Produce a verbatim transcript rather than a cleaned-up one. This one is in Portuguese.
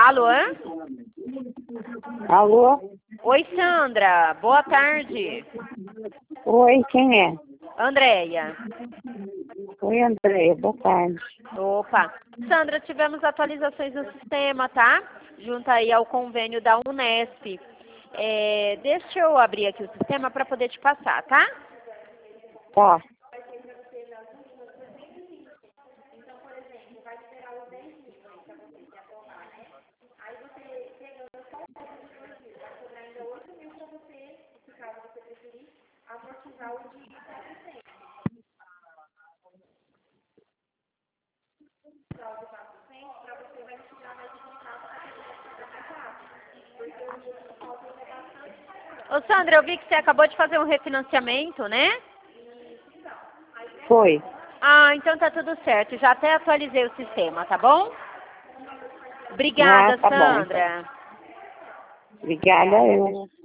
Alô? Alô? Oi, Sandra. Boa tarde. Oi, quem é? Andréia. Oi, Andréia, boa tarde. Opa. Sandra, tivemos atualizações no sistema, tá? Junto aí ao convênio da Unesp. É, deixa eu abrir aqui o sistema para poder te passar, tá? Tá. Ô, Sandra, eu vi que você acabou de fazer um refinanciamento, né? Foi. Ah, então tá tudo certo. Já até atualizei o sistema, tá bom? Ah, Obrigada, tá bom, então. Sandra. Obrigada, eu.